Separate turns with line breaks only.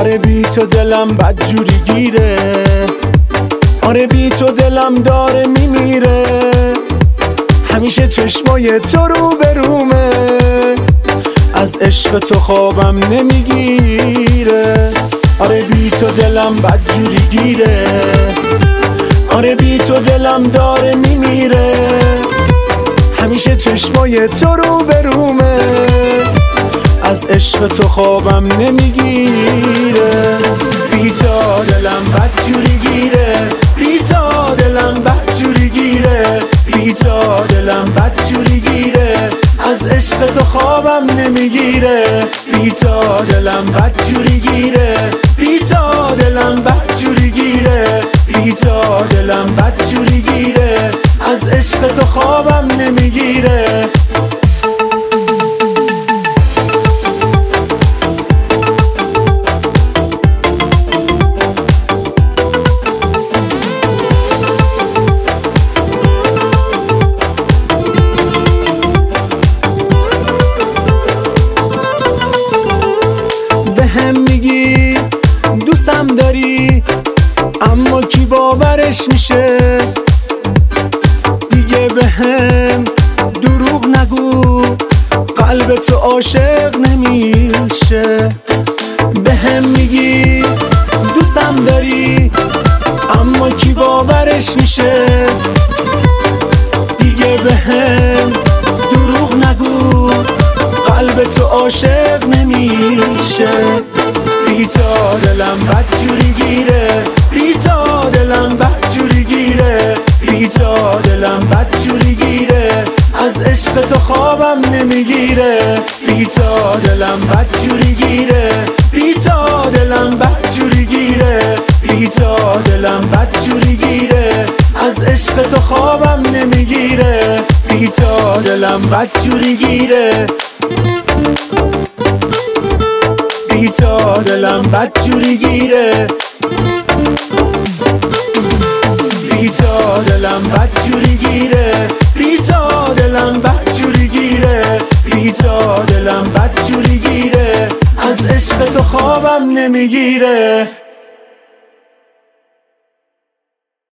آره بی تو دلم بدجوری گیره، آره بی تو دلم داره میمیره، همیشه چشمای تو رو برومه، از عشق تو خوابم نمیگیره. آره بی تو دلم بدجوری گیره، آره بی تو دلم داره میمیره، همیشه چشمای تو رو برومه، از عشق تو خوابم نمیگیره. بی تو دلم بدجوری گیره، بی تو دلم بدجوری گیره، بی تو دلم بدجوری گیره، از عشق تو خوابم نمیگیره. بی تو دلم بدجوری گیره، بی تو دلم بدجوری گیره، بی تو دلم بدجوری گیره، از عشق تو خوابم نمیگیره. بهم میگی دوستم داری، اما کی باورش میشه؟ دیگه بهم دروغ نگو، قلب تو عاشق نمیشه. بهم میگی دوستم داری، اما کی باورش میشه؟ دیگه بهم دروغ نگو، قلب تو عاشق نمیشه. بی تو دلم بدجوری گیره، بی تو دلم بدجوری گیره، بی تو دلم بدجوری گیره، از عشق تو خوابم نمیگیره. بی تو دلم بدجوری گیره، بی تو دلم بدجوری گیره، بی تو دلم بدجوری گیره، از عشق تو خوابم نمیگیره. بی تو دلم بدجوری گیره، بی تو دلم بدجوری گیره، بی تو دلم بدجوری گیره، بی تو دلم بدجوری گیره، بی تو دلم بدجوری گیره، از عشق تو خوابم نمیگیره.